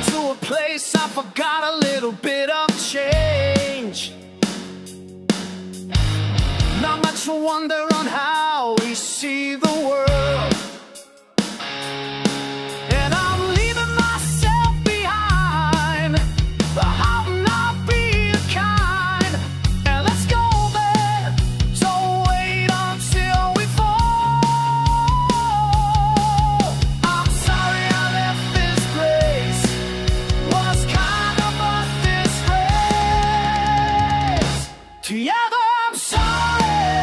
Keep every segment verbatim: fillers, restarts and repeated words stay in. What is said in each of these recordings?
to a place I forgot a little bit of change. Not much wonder on how we see the world. And I'm leaving myself behind, the heart not being kind. And let's go there, don't wait until we fall. I'm sorry I left this place, was kind of a disgrace. Together I'm sorry.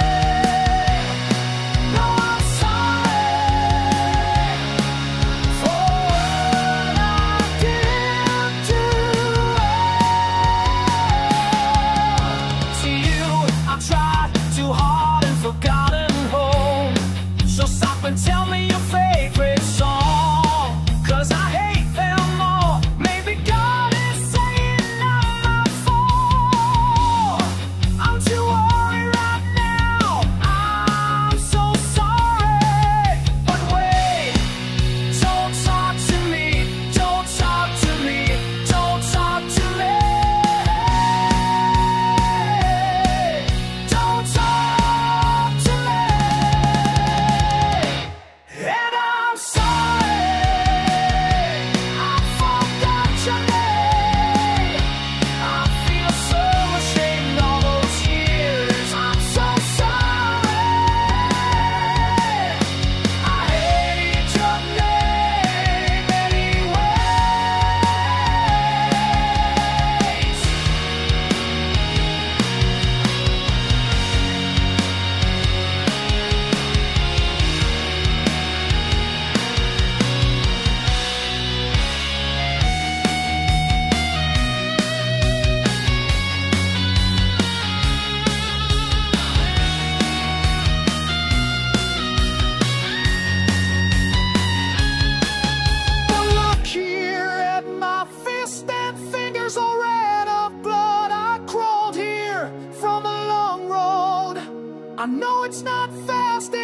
And tell me your favorite song, 'cause I hate them all. Maybe God is saying I'm not for. I'm too worried right now, I'm so sorry. But wait, don't talk to me, don't talk to me, don't talk to me. Don't talk to me. And I'm sorry, I forgot your name. I feel so ashamed all those years. I'm so sorry, I hate your name anyways. But look here at my fist and fingers all red of blood. I crawled here from a long road. I know it's not fast